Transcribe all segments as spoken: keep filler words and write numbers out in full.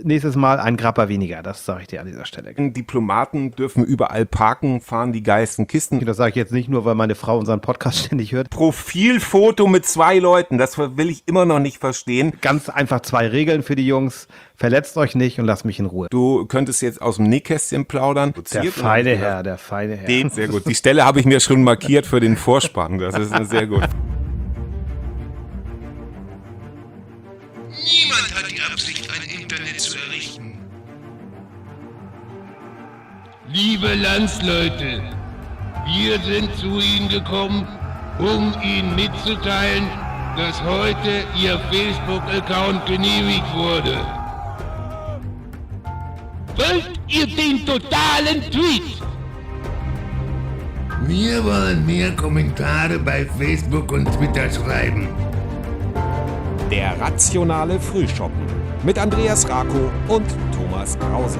nächstes Mal ein Grappa weniger. Das sage ich dir an dieser Stelle. Diplomaten dürfen überall parken, fahren die geilsten Kisten. Das sage ich jetzt nicht nur, weil meine Frau unseren Podcast ständig hört. Profilfoto mit zwei Leuten, das will ich immer noch nicht verstehen. Ganz einfach zwei Regeln für die Jungs. Verletzt euch nicht und lasst mich in Ruhe. Du könntest jetzt aus dem Nähkästchen plaudern. Der feine Herr, der feine Herr. Den, sehr gut. Die Stelle habe ich mir schon markiert für den Vorspann. Das ist sehr gut. Niemand hat die Absicht, ein Internet zu errichten. Liebe Landsleute, wir sind zu Ihnen gekommen, um Ihnen mitzuteilen, dass heute Ihr Facebook-Account genehmigt wurde. Wollt ihr den totalen Tweet? Wir wollen mehr Kommentare bei Facebook und Twitter schreiben. Der rationale Frühschoppen mit Andreas Rako und Thomas Krause.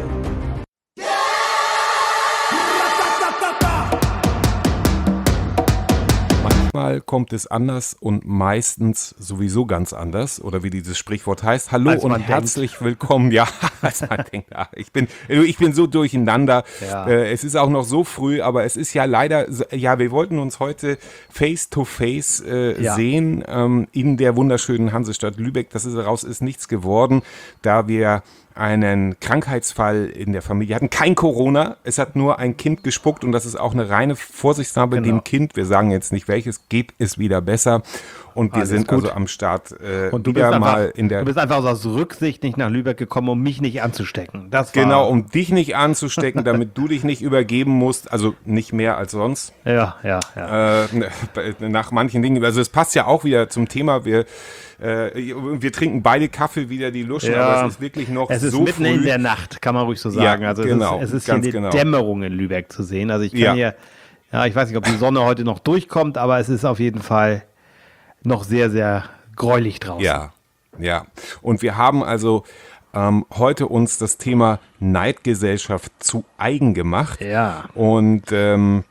Manchmal kommt es anders und meistens sowieso ganz anders, oder wie dieses Sprichwort heißt. Hallo Als man und herzlich denkt. willkommen. Ja, als man denkt, ach, ich bin, ich bin so durcheinander. Ja. Äh, es ist auch noch so früh, aber es ist ja leider, ja, wir wollten uns heute face to face äh, Ja. sehen ähm, in der wunderschönen Hansestadt Lübeck. Das ist daraus ist nichts geworden, da wir einen Krankheitsfall in der Familie hatten. Kein Corona, es hat nur ein Kind gespuckt und das ist auch eine reine Vorsichtsnahme Genau. dem Kind. Wir sagen jetzt nicht welches, geht es wieder besser und wir Alles sind gut. also am Start äh, Und du wieder bist, einfach, mal in der... du bist einfach aus Rücksicht nicht nach Lübeck gekommen, um mich nicht anzustecken. Das war, Genau, um dich nicht anzustecken, damit du dich nicht übergeben musst, also nicht mehr als sonst. Ja, ja, ja. Äh, nach manchen Dingen, also es passt ja auch wieder zum Thema, wir, äh, wir trinken beide Kaffee, wieder die Luschen, Ja. aber es ist wirklich noch Es ist so mitten früh. in der Nacht, kann man ruhig so sagen. Ja, also es genau, ist, es ist ganz hier eine genau. Dämmerung in Lübeck zu sehen. Also ich kann Ja. hier, ja, ich weiß nicht, ob die Sonne heute noch durchkommt, aber es ist auf jeden Fall noch sehr, sehr gräulich draußen. Ja, ja. Und wir haben also ähm, heute uns das Thema Neidgesellschaft zu eigen gemacht. Ja. Und ähm,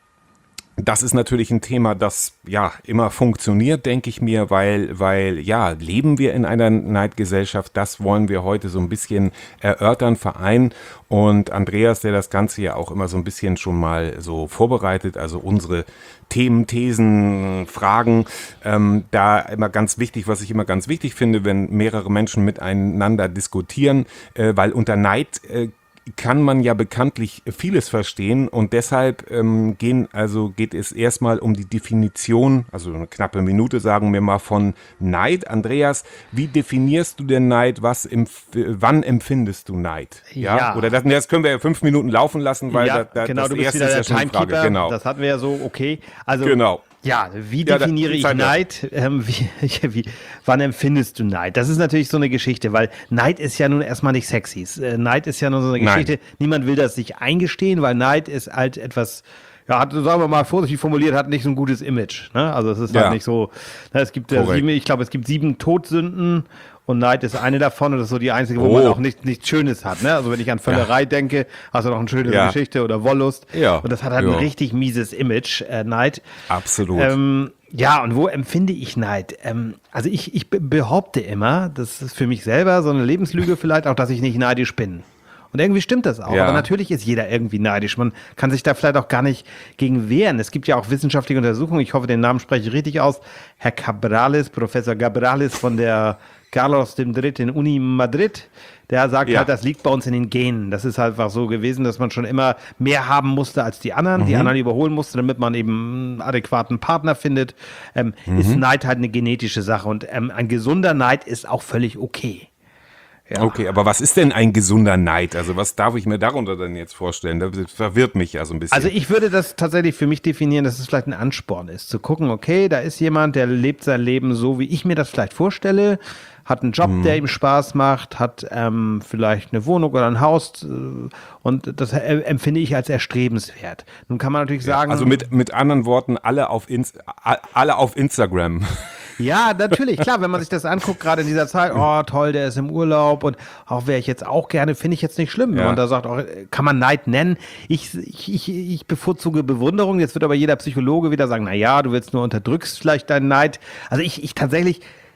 das ist natürlich ein Thema, das ja immer funktioniert, denke ich mir, weil, weil ja, leben wir in einer Neidgesellschaft, das wollen wir heute so ein bisschen erörtern, vereinen. Und Andreas, der das Ganze ja auch immer so ein bisschen schon mal so vorbereitet, also unsere Themen, Thesen, Fragen, ähm, da immer ganz wichtig, was ich immer ganz wichtig finde, wenn mehrere Menschen miteinander diskutieren, äh, weil unter Neid äh, kann man ja bekanntlich vieles verstehen und deshalb ähm, gehen, also geht es erstmal um die Definition, also eine knappe Minute sagen wir mal von Neid. Andreas, wie definierst du denn Neid? Was empf- wann empfindest du Neid? Ja. Oder das, das können wir ja fünf Minuten laufen lassen, weil ja, da, da, genau, das du bist erste wieder ist der ja schon eine Frage. Timekeeper. Genau. Das hatten wir ja so, okay. Also, Genau. ja, wie Ja, da- definiere ich Zeit ja. Neid? Ähm, wie, wie, wann empfindest du Neid? Das ist natürlich so eine Geschichte, weil Neid ist ja nun erstmal nicht sexy. Äh, Neid ist ja nur so eine Nein. Geschichte, niemand will das sich eingestehen, weil Neid ist halt etwas, ja, hat, sagen wir mal vorsichtig formuliert, hat nicht so ein gutes Image. Ne? Also es ist Ja. halt nicht so, ne, es gibt, äh, Korrekt. sieben, ich glaube, es gibt sieben Todsünden. Und Neid ist eine davon und das ist so die einzige, wo Oh. man auch nicht, nichts Schönes hat. Ne? Also wenn ich an Völlerei denke, hast du noch eine schöne Ja. Geschichte oder Wollust. Ja. Und das hat halt Ja. ein richtig mieses Image, äh, Neid. Absolut. Ähm, ja, und wo empfinde ich Neid? Ähm, also ich, ich be- behaupte immer, das ist für mich selber so eine Lebenslüge vielleicht auch, dass ich nicht neidisch bin. Und irgendwie stimmt das auch. Ja. Aber natürlich ist jeder irgendwie neidisch. Man kann sich da vielleicht auch gar nicht gegen wehren. Es gibt ja auch wissenschaftliche Untersuchungen. Ich hoffe, den Namen spreche ich richtig aus. Herr Cabrales, Professor Cabrales von der Carlos dem Dritten Uni Madrid, der sagt Ja. halt, das liegt bei uns in den Genen. Das ist halt einfach so gewesen, dass man schon immer mehr haben musste als die anderen, Mhm. die anderen überholen musste, damit man eben einen adäquaten Partner findet. Ähm, Mhm. Ist Neid halt eine genetische Sache und ähm, ein gesunder Neid ist auch völlig okay. Ja. Okay, aber was ist denn ein gesunder Neid? Also was darf ich mir darunter denn jetzt vorstellen? Das verwirrt mich ja so ein bisschen. Also ich würde das tatsächlich für mich definieren, dass es vielleicht ein Ansporn ist, zu gucken, okay, da ist jemand, der lebt sein Leben so, wie ich mir das vielleicht vorstelle, hat einen Job, Mhm. der ihm Spaß macht, hat ähm, vielleicht eine Wohnung oder ein Haus äh, und das äh, empfinde ich als erstrebenswert. Nun kann man natürlich sagen... Also mit, mit anderen Worten, alle auf, Inst- alle auf Instagram. Ja, natürlich, klar, wenn man sich das anguckt, gerade in dieser Zeit, oh toll, der ist im Urlaub und auch wäre ich jetzt auch gerne, finde ich jetzt nicht schlimm. Wenn Ja. man da sagt, auch, kann man Neid nennen. Ich, ich, ich, ich bevorzuge Bewunderung. Jetzt wird aber jeder Psychologe wieder sagen, na ja, du willst nur unterdrückst vielleicht deinen Neid. Also ich, ich tatsächlich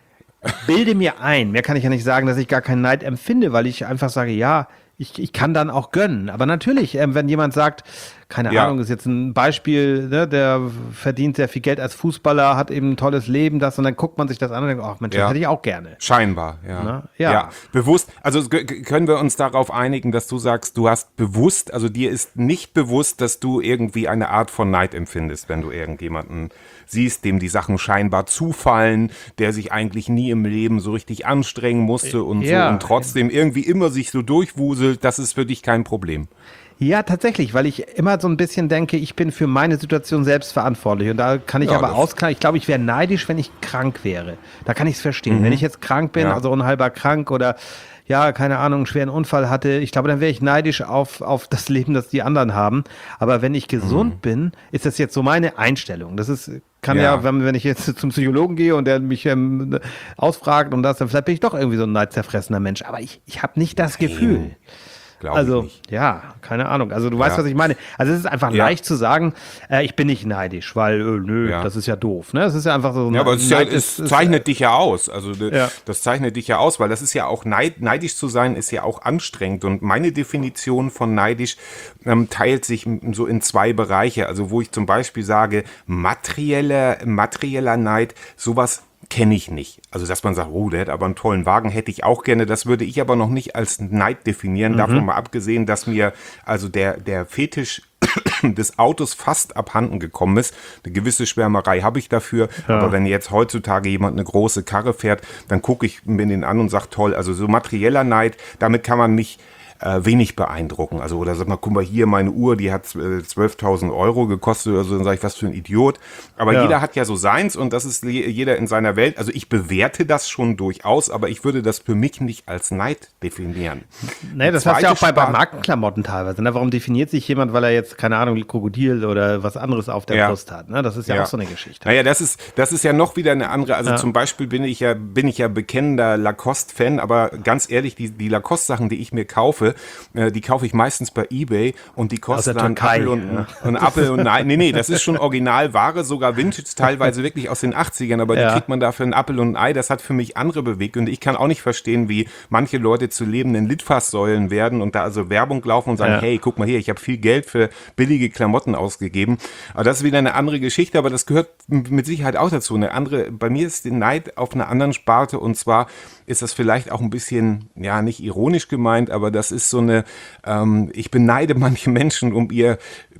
bilde mir ein, mehr kann ich ja nicht sagen, dass ich gar keinen Neid empfinde, weil ich einfach sage, ja, ich, ich kann dann auch gönnen. Aber natürlich, ähm, wenn jemand sagt, keine Ja. Ahnung, ist jetzt ein Beispiel, ne, der verdient sehr viel Geld als Fußballer, hat eben ein tolles Leben, das, und dann guckt man sich das an und denkt, ach Mensch, das Ja. hätte ich auch gerne. Scheinbar, ja. Na, ja. Bewusst, also g- g- können wir uns darauf einigen, dass du sagst, du hast bewusst, also dir ist nicht bewusst, dass du irgendwie eine Art von Neid empfindest, wenn du irgendjemanden siehst, dem die Sachen scheinbar zufallen, der sich eigentlich nie im Leben so richtig anstrengen musste und Ja. so und trotzdem irgendwie immer sich so durchwuselt, das ist für dich kein Problem. Ja, tatsächlich, weil ich immer so ein bisschen denke, ich bin für meine Situation selbst verantwortlich. Und da kann ich Ja, aber das- ausklagen, ich glaube, ich wäre neidisch, wenn ich krank wäre. Da kann ich es verstehen. Wenn ich jetzt krank bin, Ja. also unheilbar krank oder ja, keine Ahnung, einen schweren Unfall hatte, ich glaube, dann wäre ich neidisch auf, auf das Leben, das die anderen haben. Aber wenn ich gesund bin, ist das jetzt so meine Einstellung. Das ist, kann ja, Ja. wenn, wenn ich jetzt zum Psychologen gehe und der mich ähm, ausfragt und das, dann vielleicht bin ich doch irgendwie so ein neidzerfressener Mensch. Aber ich, ich habe nicht das Gefühl. Glaube Also, ich nicht. ja, keine Ahnung. Also, du weißt, Ja. was ich meine. Also, es ist einfach Ja. leicht zu sagen, äh, ich bin nicht neidisch, weil, äh, nö, Ja. das ist ja doof. Ne? Es ist ja einfach so. Ja, aber es, ist ja, Neid es ist- ist- zeichnet dich ja aus. Also de- Ja. das zeichnet dich ja aus, weil das ist ja auch neid, neidisch zu sein, ist ja auch anstrengend. Und meine Definition von neidisch ähm, teilt sich m- so in zwei Bereiche. Also wo ich zum Beispiel sage, materieller, materieller Neid, sowas kenne ich nicht. Also, dass man sagt, oh, der hat aber einen tollen Wagen, hätte ich auch gerne. Das würde ich aber noch nicht als Neid definieren. Davon mal abgesehen, dass mir also der, der Fetisch des Autos fast abhanden gekommen ist. Eine gewisse Schwärmerei habe ich dafür. Aber wenn jetzt heutzutage jemand eine große Karre fährt, dann gucke ich mir den an und sage, toll, also so materieller Neid, damit kann man mich äh, wenig beeindrucken. Also, oder sag mal, guck mal hier, meine Uhr, die hat äh, zwölftausend Euro gekostet oder so, dann sage ich, was für ein Idiot. Aber Ja. jeder hat ja so seins und das ist je- jeder in seiner Welt. Also ich bewerte das schon durchaus, aber ich würde das für mich nicht als Neid definieren. Nee, das Die hast du ja auch zweite bei, bei Sparte- Markenklamotten teilweise. Ne? Warum definiert sich jemand, weil er jetzt, keine Ahnung, Krokodil oder was anderes auf der Ja. Brust hat? Ne? Das ist ja, auch so eine Geschichte. Naja, das ist, das ist ja noch wieder eine andere. Also zum Beispiel bin ich ja, bin ich ja bekennender Lacoste-Fan, aber ganz ehrlich, die, die Lacoste-Sachen, die ich mir kaufe, äh, die kaufe ich meistens bei eBay und die kosten der dann Türkei, Apfel und, ja. und Apfel und Nein. Nee, nee, das ist schon Originalware, sogar Vintage, teilweise wirklich aus den achtzigern, aber Ja. die kriegt man dafür einen Apfel und ein Ei. Das hat für mich andere Beweggründe. Ich kann auch nicht verstehen, wie manche Leute zu lebenden Litfaßsäulen werden und da also Werbung laufen und sagen, Ja. hey, guck mal hier, ich habe viel Geld für billige Klamotten ausgegeben. Aber das ist wieder eine andere Geschichte, aber das gehört m- mit Sicherheit auch dazu. Eine andere, bei mir ist der Neid auf einer anderen Sparte und zwar ist das vielleicht auch ein bisschen, ja, nicht ironisch gemeint, aber das ist so eine, ähm, ich beneide manche Menschen um ihr,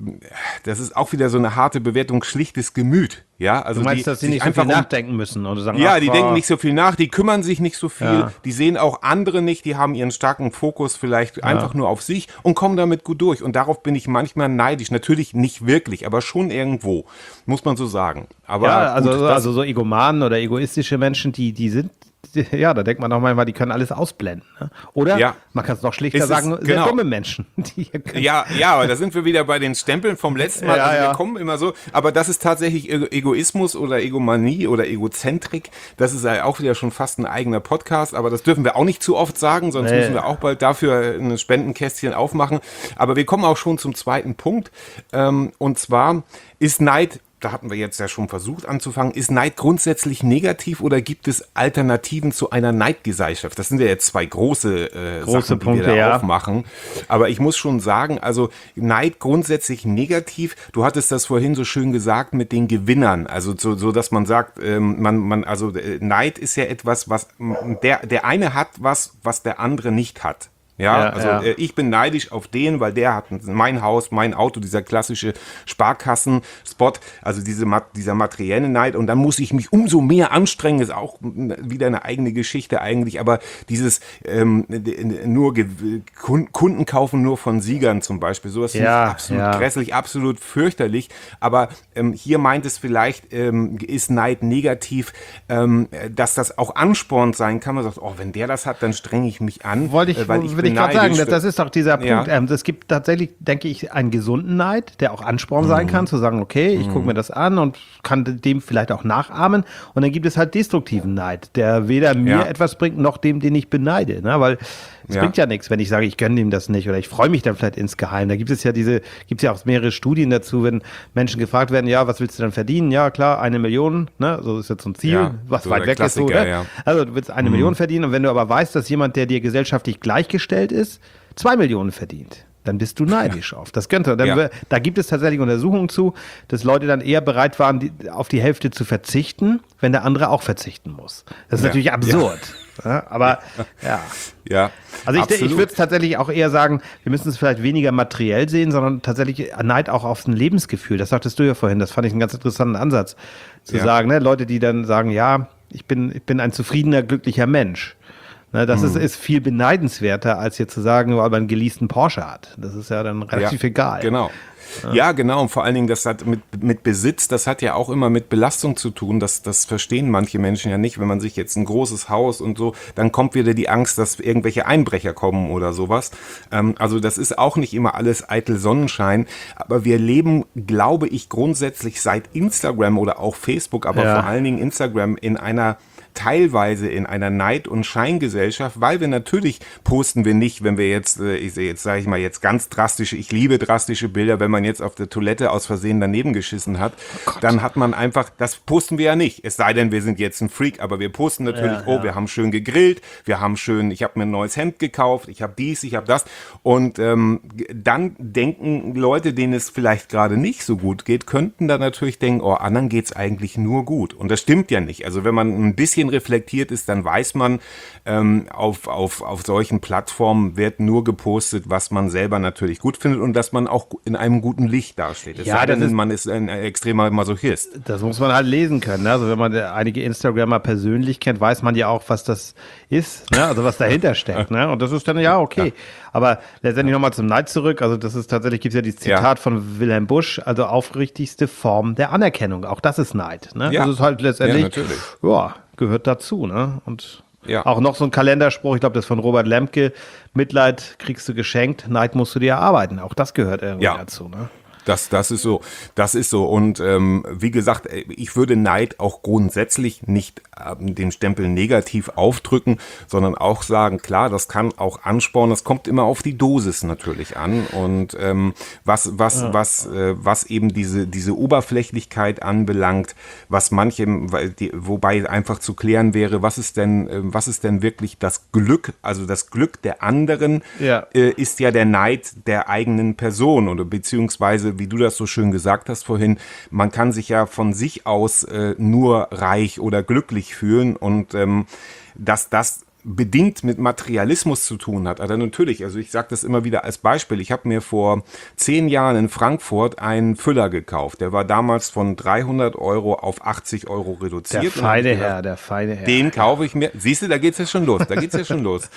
das ist auch wieder so eine harte Bewertung, schlichtes Gemüt. Ja, also Du meinst, die, dass sie sich nicht so einfach viel um- nachdenken müssen oder sagen, ja, ach, die boah, denken nicht so viel nach, die kümmern sich nicht so viel, Ja. die sehen auch andere nicht, die haben ihren starken Fokus vielleicht einfach nur auf sich und kommen damit gut durch. Und darauf bin ich manchmal neidisch. Natürlich nicht wirklich, aber schon irgendwo, muss man so sagen. Aber Ja, also, gut, so- das- also so Egomanen oder egoistische Menschen, die, die sind, ja, da denkt man auch manchmal, die können alles ausblenden. Ne? Oder Ja. man kann es noch schlichter Ist es- sagen, sehr genau. dumme Menschen. Die Ja, ja, aber da sind wir wieder bei den Stempeln vom letzten Mal. Ja, also wir ja. kommen immer so, aber das ist tatsächlich Ego- Egoismus oder Egomanie oder Egozentrik. Das ist ja auch wieder schon fast ein eigener Podcast, aber das dürfen wir auch nicht zu oft sagen, sonst Nee. müssen wir auch bald dafür ein Spendenkästchen aufmachen. Aber wir kommen auch schon zum zweiten Punkt. Ähm, und zwar ist Neid, da hatten wir jetzt ja schon versucht anzufangen, ist Neid grundsätzlich negativ oder gibt es Alternativen zu einer Neidgesellschaft? Das sind ja jetzt zwei große, äh, Große Sachen, die Punkte, wir da ja. aufmachen. Aber ich muss schon sagen, also Neid grundsätzlich negativ. Du hattest das vorhin so schön gesagt mit den Gewinnern. Also so, so dass man sagt, ähm, man, man, also äh, Neid ist ja etwas, was m, der, der eine hat was, was der andere nicht hat. Ja, Ja, also ja. Äh, ich bin neidisch auf den, weil der hat mein Haus, mein Auto, dieser klassische Sparkassen-Spot, also diese, ma- dieser materielle Neid. Und dann muss ich mich umso mehr anstrengen, ist auch m, wieder eine eigene Geschichte eigentlich. Aber dieses ähm, d- nur Ge- Kun- Kunden kaufen nur von Siegern zum Beispiel, sowas finde Ja, ich absolut ja. grässlich, absolut fürchterlich. Aber ähm, hier meint es vielleicht, ähm, ist Neid negativ, ähm, dass das auch Ansporn sein kann. Man sagt, oh, wenn der das hat, dann strenge ich mich an. Wollte ich, äh, weil ich würde ich gerade sagen, neidisch. das, das ist doch dieser Ja. Punkt. Ähm, es gibt tatsächlich, denke ich, einen gesunden Neid, der auch Ansporn Mhm. sein kann, zu sagen, okay, ich gucke mir das an und kann dem vielleicht auch nachahmen. Und dann gibt es halt destruktiven Neid, der weder mir Ja. etwas bringt, noch dem, den ich beneide. Ne? Weil Es Ja. bringt ja nichts, wenn ich sage, ich gönne ihm das nicht oder ich freue mich dann vielleicht insgeheim. Da gibt es ja diese, gibt es ja auch mehrere Studien dazu, wenn Menschen gefragt werden, ja, was willst du dann verdienen? Ja, klar, eine Million, ne? So ist jetzt so ein Ziel, Ja, was so weit der weg ist. So, Klassiker, ne? ja. Also du willst eine Million verdienen und wenn du aber weißt, dass jemand, der dir gesellschaftlich gleichgestellt ist, zwei Millionen verdient, dann bist du neidisch auf. Das könnte. Dann, Ja. wär- Da gibt es tatsächlich Untersuchungen zu, dass Leute dann eher bereit waren, die, auf die Hälfte zu verzichten, wenn der andere auch verzichten muss. Das ist Ja. natürlich absurd. Ja, aber ja. Ja, Also ich, ich absolut. würde es tatsächlich auch eher sagen, wir müssen es vielleicht weniger materiell sehen, sondern tatsächlich Neid auch auf ein Lebensgefühl. Das sagtest du ja vorhin, das fand ich einen ganz interessanten Ansatz. Zu Ja. sagen, ne, Leute, die dann sagen, ja, ich bin, ich bin ein zufriedener, glücklicher Mensch. Ne, das Mhm. ist, ist viel beneidenswerter, als jetzt zu sagen, weil man einen geleasten Porsche hat. Das ist ja dann relativ ja, egal. Genau. Ja, genau. Und vor allen Dingen, das hat mit, mit Besitz, das hat ja auch immer mit Belastung zu tun. Das, das verstehen manche Menschen ja nicht. Wenn man sich jetzt ein großes Haus und so, dann kommt wieder die Angst, dass irgendwelche Einbrecher kommen oder sowas. Ähm, also das ist auch nicht immer alles eitel Sonnenschein. Aber wir leben, glaube ich, grundsätzlich seit Instagram oder auch Facebook, aber Ja. vor allen Dingen Instagram in einer teilweise in einer Neid- und Scheingesellschaft, weil wir natürlich posten wir nicht, wenn wir jetzt, äh, ich sehe jetzt, sage ich mal, jetzt ganz drastische, ich liebe drastische Bilder, wenn man jetzt auf der Toilette aus Versehen daneben geschissen hat, dann hat man einfach, das posten wir ja nicht, es sei denn, wir sind jetzt ein Freak, aber wir posten natürlich, Ja, oh, ja. wir haben schön gegrillt, wir haben schön, ich habe mir ein neues Hemd gekauft, ich habe dies, ich habe das und ähm, dann denken Leute, denen es vielleicht gerade nicht so gut geht, könnten dann natürlich denken, oh, anderen geht's eigentlich nur gut und das stimmt ja nicht, also wenn man ein bisschen reflektiert ist, dann weiß man, ähm, auf, auf, auf solchen Plattformen wird nur gepostet, was man selber natürlich gut findet und dass man auch in einem guten Licht dasteht. Es Ja, sei das denn, ist- man ist ein extremer Masochist. Das muss man halt lesen können. Ne? Also wenn man einige Instagrammer persönlich kennt, weiß man ja auch, was das ist, ne? Also was dahinter steckt. Ne? Und das ist dann, ja, okay. Aber letztendlich nochmal zum Neid zurück. Also das ist tatsächlich, gibt es ja dieses Zitat Ja. von Wilhelm Busch, also aufrichtigste Form der Anerkennung. Auch das ist Neid. Ne? Ja. Das ist halt letztendlich, Ja, natürlich. ja, gehört dazu. Ne? Und Ja. auch noch so ein Kalenderspruch, ich glaube, das ist von Robert Lemke, Mitleid kriegst du geschenkt, Neid musst du dir erarbeiten. Auch das gehört irgendwie Ja. dazu. Ne? Das, das ist so, das ist so. Und ähm, wie gesagt, ich würde Neid auch grundsätzlich nicht ähm, den Stempel negativ aufdrücken, sondern auch sagen, klar, das kann auch anspornen. Das kommt immer auf die Dosis natürlich an. Und ähm, was, was, ja. was, äh, was eben diese, diese Oberflächlichkeit anbelangt, was manchem, weil die, wobei einfach zu klären wäre, was ist denn, äh, was ist denn wirklich das Glück? Also das Glück der anderen Ja. äh, ist ja der Neid der eigenen Person oder beziehungsweise wie du das so schön gesagt hast vorhin, man kann sich ja von sich aus äh, nur reich oder glücklich fühlen und ähm, dass das bedingt mit Materialismus zu tun hat. Also natürlich, also ich sage das immer wieder als Beispiel, ich habe mir vor zehn Jahren in Frankfurt einen Füller gekauft, der war damals von dreihundert Euro auf achtzig Euro reduziert. Der Und hab feine gedacht, Herr, der feine Herr. den kaufe ich mir, siehst du, da geht's ja schon los, da geht's ja schon los.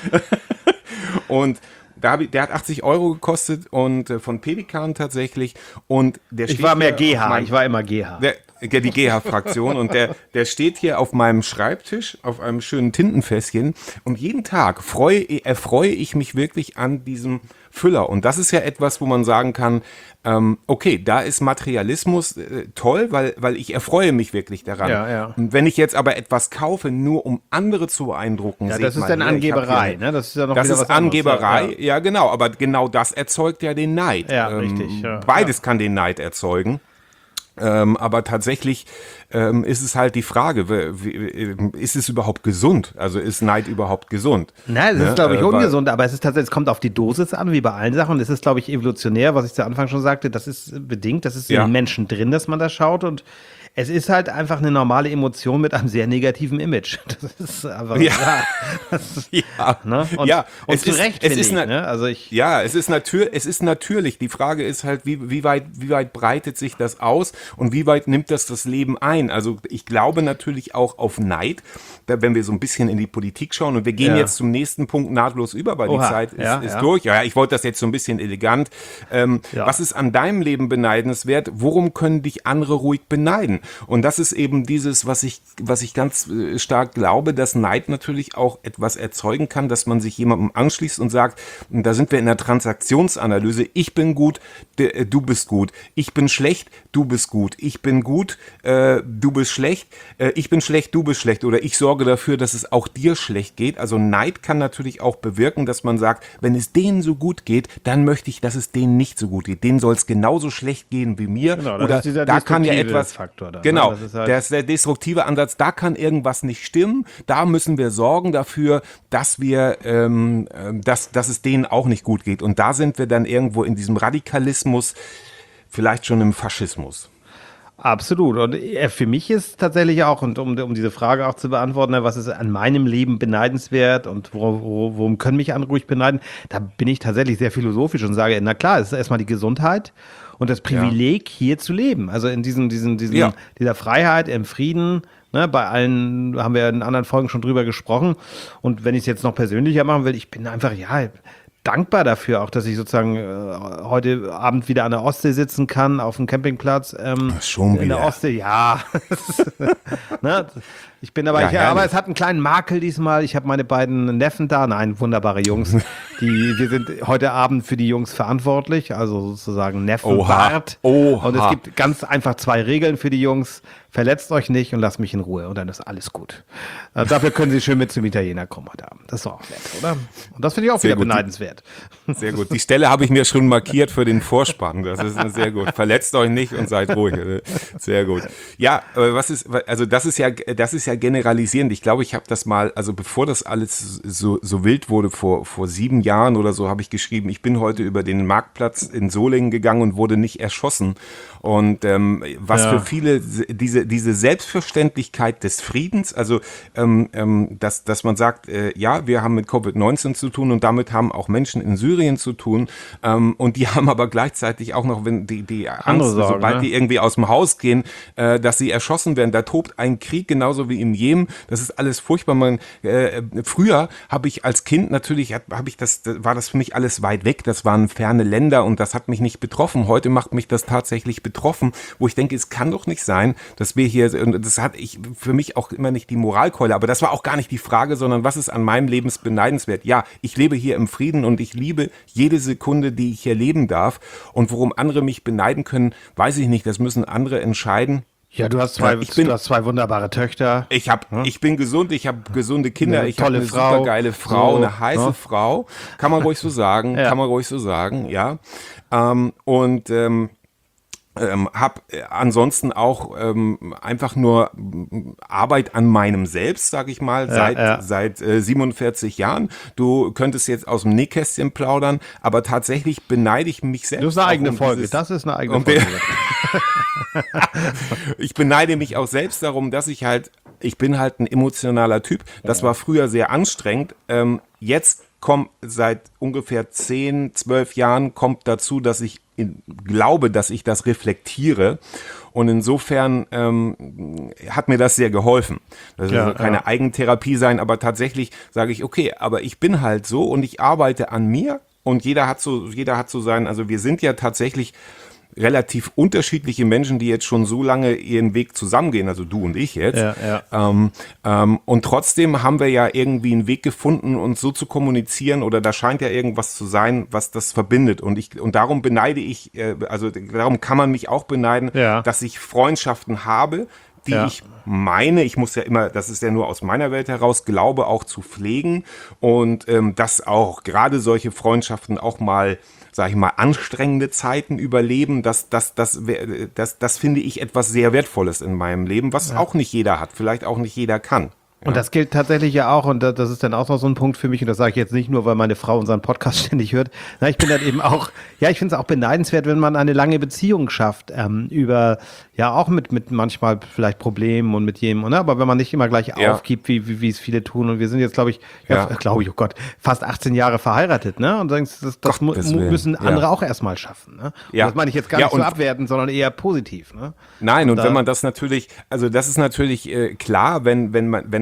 Und Da hab ich, der hat achtzig Euro gekostet und äh, von Pelikan tatsächlich und der Ich steht war mehr hier G auf H, meinem- ich war immer G H. der, der, die G H-Fraktion und der, der steht hier auf meinem Schreibtisch auf einem schönen Tintenfässchen und jeden Tag freue, erfreue ich mich wirklich an diesem Füller und das ist ja etwas, wo man sagen kann, ähm, okay, da ist Materialismus äh, toll, weil, weil ich erfreue mich wirklich daran. Ja, ja. Und wenn ich jetzt aber etwas kaufe, nur um andere zu beeindrucken, Ja, seht das ist mal dann her, ich hab Angeberei, hier- ne? Das ist ja noch das wieder ist was anderes. Angeberei, Ja, ja, ja. genau, aber genau das erzeugt ja den Neid. Ja, richtig, ja. Beides kann den Neid erzeugen. Ähm, aber tatsächlich ähm, ist es halt die Frage, wie, wie, ist es überhaupt gesund? Also ist Neid überhaupt gesund? Nein, es Ne? ist, glaube ich, Äh, weil- ungesund, aber es ist tatsächlich, es kommt auf die Dosis an, wie bei allen Sachen. Und es ist, glaube ich, evolutionär, was ich zu Anfang schon sagte, das ist bedingt, das ist in Ja. den Menschen drin, dass man da schaut. Und es ist halt einfach eine normale Emotion mit einem sehr negativen Image. Das ist einfach, Ja. ja. Das ist, Ja, ne? Und, ja, und es zu ist- Recht, es finde ist ich. eine- Ne? Also ich, Ja, es ist, natür es ist natürlich. Die Frage ist halt, wie, wie, weit, wie weit breitet sich das aus und wie weit nimmt das das Leben ein? Also ich glaube natürlich auch auf Neid, da, wenn wir so ein bisschen in die Politik schauen und wir gehen Ja. jetzt zum nächsten Punkt nahtlos über, weil Oha, die Zeit ist, ja, ist ja. durch. Ja, ich wollte das jetzt so ein bisschen elegant. Ähm, Ja. Was ist an deinem Leben beneidenswert? Worum können dich andere ruhig beneiden? Und das ist eben dieses, was ich, was ich ganz äh, stark glaube, dass Neid natürlich auch etwas erzeugen kann, dass man sich jemandem anschließt und sagt, und da sind wir in der Transaktionsanalyse, ich bin gut, de, äh, du bist gut, ich bin schlecht, du bist gut, ich bin gut, äh, du bist schlecht, äh, ich bin schlecht, du bist schlecht, oder ich sorge dafür, dass es auch dir schlecht geht. Also Neid kann natürlich auch bewirken, dass man sagt, wenn es denen so gut geht, dann möchte ich, dass es denen nicht so gut geht. Denen soll es genauso schlecht gehen wie mir. Genau, das oder ist dieser da kann ja destruktive etwas, Faktor dann, genau, ne? Das ist halt- der, der destruktive Ansatz, da kann irgendwas nicht stimmen. Da müssen wir sorgen dafür, dass wir, ähm, dass, dass es denen auch nicht gut geht. Und da sind wir dann irgendwo in diesem Radikalismus, vielleicht schon im Faschismus. Absolut. Und äh, für mich ist tatsächlich auch, und um, um diese Frage auch zu beantworten, ne, was ist an meinem Leben beneidenswert und wo, wo, worum können mich andere ruhig beneiden, da bin ich tatsächlich sehr philosophisch und sage, na klar, es ist erstmal die Gesundheit und das Privileg, hier zu leben. Also in diesem, diesem, diesem, Ja. dieser Freiheit, im Frieden. Ne, bei allen haben wir in anderen Folgen schon drüber gesprochen. Und wenn ich es jetzt noch persönlicher machen will, ich bin einfach, ja, dankbar dafür auch, dass ich sozusagen äh, heute Abend wieder an der Ostsee sitzen kann, auf dem Campingplatz. Ähm, Schon in der wieder. Ostsee, ja. ne? Ich bin aber, Ja, ich, herrlich. aber es hat einen kleinen Makel diesmal. Ich habe meine beiden Neffen da, nein, wunderbare Jungs. Die, wir sind heute Abend für die Jungs verantwortlich, also sozusagen Neffenwart. Oha. Und es gibt ganz einfach zwei Regeln für die Jungs. Verletzt euch nicht und lasst mich in Ruhe und dann ist alles gut. Äh, dafür können sie schön mit zum Italiener kommen heute Abend. Das ist doch auch nett, oder? Und das finde ich auch Sehr wieder gut. beneidenswert. Sehr gut. Die Stelle habe ich mir schon markiert für den Vorspann. Das ist sehr gut. Verletzt euch nicht und seid ruhig. Sehr gut. Ja, aber was ist, also das ist ja, das ist ja generalisierend. Ich glaube, ich habe das mal, also bevor das alles so, so wild wurde, vor, vor sieben Jahren oder so, habe ich geschrieben, ich bin heute über den Marktplatz in Solingen gegangen und wurde nicht erschossen. Und ähm, was Ja. für viele diese, diese Selbstverständlichkeit des Friedens, also ähm, ähm, dass, dass man sagt, äh, ja, wir haben mit Covid neunzehn zu tun und damit haben auch Menschen in Syrien zu tun, ähm, und die haben aber gleichzeitig auch noch, wenn die, die Angst, Andere Sorgen, sobald ne? die irgendwie aus dem Haus gehen, äh, dass sie erschossen werden. Da tobt ein Krieg genauso wie im Jemen. Das ist alles furchtbar. Man, äh, früher habe ich als Kind natürlich, habe ich das, war das für mich alles weit weg. Das waren ferne Länder und das hat mich nicht betroffen. Heute macht mich das tatsächlich betroffen, wo ich denke, es kann doch nicht sein, dass wir hier, und das hat ich für mich auch immer nicht die Moralkeule, aber das war auch gar nicht die Frage, sondern was ist an meinem Leben beneidenswert? Ja, ich lebe hier im Frieden und ich liebe jede Sekunde, die ich hier leben darf, und worum andere mich beneiden können, weiß ich nicht, das müssen andere entscheiden. Ja, du hast zwei, Ja, ich bin- du hast zwei wunderbare Töchter. Ich hab, ich bin gesund, ich habe gesunde Kinder, Eine ich habe tolle eine Frau. supergeile Frau, So, eine heiße ne? Frau, kann man ruhig so sagen, Ja. kann man ruhig so sagen, ja. Ähm, und ähm, ähm, habe äh, ansonsten auch ähm, einfach nur ähm, Arbeit an meinem Selbst, sag ich mal, Ja, seit ja. seit äh, siebenundvierzig Jahren. Du könntest jetzt aus dem Nähkästchen plaudern, aber tatsächlich beneide ich mich selbst. Das ist eine auch eigene um Folge. dieses- Das ist eine eigene um Folge. Ich beneide mich auch selbst darum, dass ich halt, ich bin halt ein emotionaler Typ. Das war früher sehr anstrengend. Ähm, jetzt kommt seit ungefähr zehn, zwölf Jahren kommt dazu, dass ich in, glaube, dass ich das reflektiere. Und insofern ähm, hat mir das sehr geholfen. Das Ja, soll keine ja. Eigentherapie sein, aber tatsächlich sage ich, okay, aber ich bin halt so und ich arbeite an mir und jeder hat so, jeder hat so sein, also wir sind ja tatsächlich relativ unterschiedliche Menschen, die jetzt schon so lange ihren Weg zusammengehen, also du und ich jetzt. Ja, ja. Ähm, ähm, und trotzdem haben wir ja irgendwie einen Weg gefunden, uns so zu kommunizieren, oder da scheint ja irgendwas zu sein, was das verbindet. Und ich und darum beneide ich, äh, also darum kann man mich auch beneiden, Ja. dass ich Freundschaften habe, die Ja. ich meine, ich muss ja immer, das ist ja nur aus meiner Welt heraus, glaube auch zu pflegen, und ähm, dass auch gerade solche Freundschaften auch mal, sage ich mal, anstrengende Zeiten überleben, das, das, das, das, das, das finde ich etwas sehr Wertvolles in meinem Leben, was auch nicht jeder hat, vielleicht auch nicht jeder kann. Und das gilt tatsächlich ja auch, und da- das ist dann auch noch so ein Punkt für mich, und das sage ich jetzt nicht nur, weil meine Frau unseren Podcast ständig hört. Na, ich bin dann eben auch, ja, ich finde es auch beneidenswert, wenn man eine lange Beziehung schafft, ähm, über, ja, auch mit, mit manchmal vielleicht Problemen und mit jedem, ne? Aber wenn man nicht immer gleich Ja. aufgibt, wie, wie, wie es viele tun. Und wir sind jetzt, glaube ich, ja, Ja. glaube ich, oh Gott, fast achtzehn Jahre verheiratet, ne? Und denkst, das, das mu Gottes Willen. müssen andere Ja. auch erstmal schaffen, ne? Und Ja. das meine ich jetzt gar Ja, nicht so und- abwertend, sondern eher positiv, ne? Nein, und da- wenn man das natürlich, also das ist natürlich äh, klar, wenn, wenn man, wenn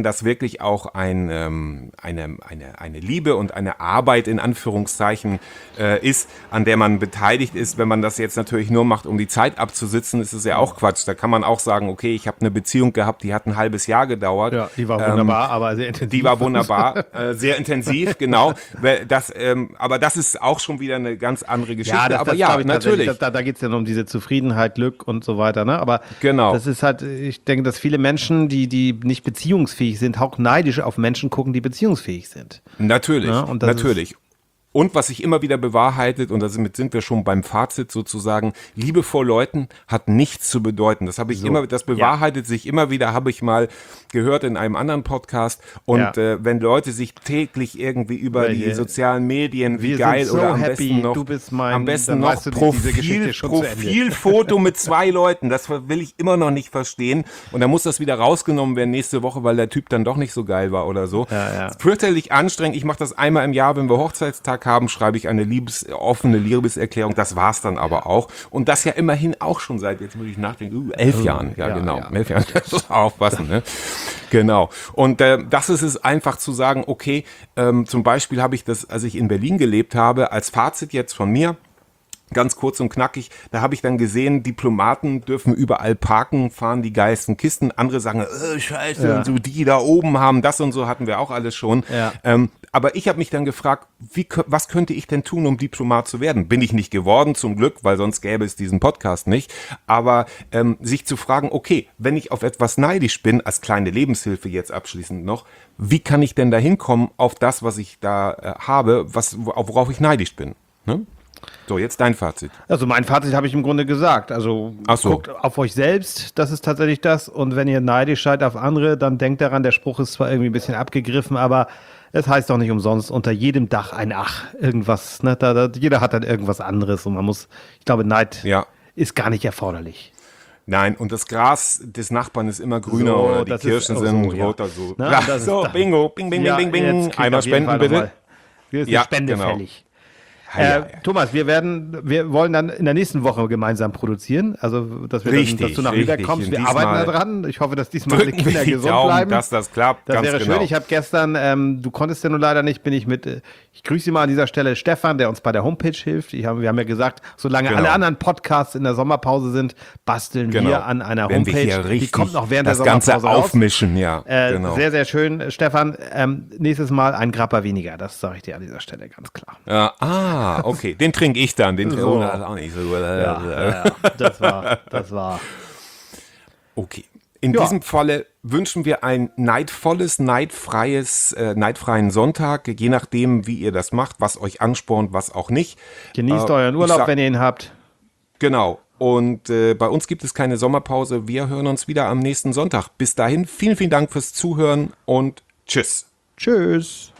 das wirklich auch ein, ähm, eine, eine, eine Liebe und eine Arbeit in Anführungszeichen äh, ist, an der man beteiligt ist. Wenn man das jetzt natürlich nur macht, um die Zeit abzusitzen, ist es ja auch Quatsch. Da kann man auch sagen, okay, ich habe eine Beziehung gehabt, die hat ein halbes Jahr gedauert. Ja, die war wunderbar, ähm, aber sehr intensiv. Die war wunderbar, äh, sehr intensiv, genau. Das, ähm, aber das ist auch schon wieder eine ganz andere Geschichte. Ja, das, aber das ja, ich natürlich. Das, da da geht es ja nur um diese Zufriedenheit, Glück und so weiter. Ne? Aber genau. Das ist halt, ich denke, dass viele Menschen, die, die nicht beziehungsfähig sind, auch neidisch auf Menschen gucken, die beziehungsfähig sind. Natürlich, ja, und das natürlich. Ist, Und was sich immer wieder bewahrheitet, und damit sind wir schon beim Fazit sozusagen, Liebe vor Leuten hat nichts zu bedeuten. Das habe ich So, immer, das bewahrheitet ja. sich immer wieder, habe ich mal gehört in einem anderen Podcast. Und Ja. äh, wenn Leute sich täglich irgendwie über Welche? die sozialen Medien, wie Wir geil sind so oder am happy, besten noch, du bist mein- am besten dann noch weißt du, die- diese Geschichte Profil, ist schon zu Ende. Profilfoto mit zwei Leuten, das will ich immer noch nicht verstehen. Und dann muss das wieder rausgenommen werden nächste Woche, weil der Typ dann doch nicht so geil war oder so. Ja, ja. Fürchterlich anstrengend. Ich mache das einmal im Jahr, wenn wir Hochzeitstag haben, schreibe ich eine Liebes, offene Liebeserklärung. Das war's dann aber auch. Und das ja immerhin auch schon seit, jetzt muss ich nachdenken, uh, elf Jahren. Ja, ja, genau. ja. Elf Jahren. Das muss man aufpassen, ne? Genau. Und äh, das ist es einfach zu sagen, okay, ähm, zum Beispiel habe ich das, als ich in Berlin gelebt habe, als Fazit jetzt von mir, ganz kurz und knackig, da habe ich dann gesehen, Diplomaten dürfen überall parken, fahren die geilsten Kisten. Andere sagen, äh, scheiße, Ja. und so, die da oben haben das und so, hatten wir auch alles schon. Ja. Ähm, aber ich habe mich dann gefragt, wie, kö- was könnte ich denn tun, um Diplomat zu werden? Bin ich nicht geworden, zum Glück, weil sonst gäbe es diesen Podcast nicht. Aber ähm, sich zu fragen, okay, wenn ich auf etwas neidisch bin, als kleine Lebenshilfe jetzt abschließend noch, wie kann ich denn da hinkommen auf das, was ich da äh, habe, was, worauf ich neidisch bin? Ne? So, jetzt dein Fazit. Also mein Fazit habe ich im Grunde gesagt. Also Ach so. guckt auf euch selbst, das ist tatsächlich das. Und wenn ihr neidisch seid auf andere, dann denkt daran, der Spruch ist zwar irgendwie ein bisschen abgegriffen, aber es heißt doch nicht umsonst, unter jedem Dach ein Ach. Irgendwas, ne? da, da, jeder hat dann irgendwas anderes und man muss, ich glaube, Neid Ja. ist gar nicht erforderlich. Nein, und das Gras des Nachbarn ist immer grüner So, oder die das Kirschen ist auch sind so, ja. roter. So, Na, ja, das ist so da- bingo, bing, bing, Ja, bing, bing, jetzt bing. kriegt Einmal auf jeden spenden Fall bitte. nochmal- Hier ist Ja, eine Spende genau. fällig. Ja, ja, Äh, Thomas, wir werden, wir wollen dann in der nächsten Woche gemeinsam produzieren. Also, dass, wir Richtig, dann, dass du nach richtig. Lübeck kommst. Und Wir diesmal arbeiten daran. Ich hoffe, dass diesmal alle Drücken wir Kinder die gesund Daumen, bleiben. dass das klappt. Das ganz wäre genau. schön. Ich habe gestern, ähm, du konntest ja nur leider nicht, bin ich mit, äh, ich grüße Sie mal an dieser Stelle Stefan, der uns bei der Homepage hilft. Ich hab, wir haben ja gesagt, solange Genau. alle anderen Podcasts in der Sommerpause sind, basteln Genau. wir an einer Wenn wir Homepage. hier Die richtig kommt noch während der das Ganze Sommerpause raus. aufmischen, ja. Äh, genau. Sehr, sehr schön, Stefan. Ähm, nächstes Mal ein Grappa weniger. Das sage ich dir an dieser Stelle ganz klar. Ja, ah, okay. Den trinke ich dann. Den So. oh, das ist auch nicht so. Ja, ja, ja. Das war, das war. Okay. In Ja. diesem Falle wünschen wir ein neidvolles, neidfreies, äh, neidfreien Sonntag, je nachdem, wie ihr das macht, was euch anspornt, was auch nicht. Genießt Äh, euren ich Urlaub, sag- wenn ihr ihn habt. Genau. Und äh, bei uns gibt es keine Sommerpause. Wir hören uns wieder am nächsten Sonntag. Bis dahin, vielen, vielen Dank fürs Zuhören und tschüss. Tschüss.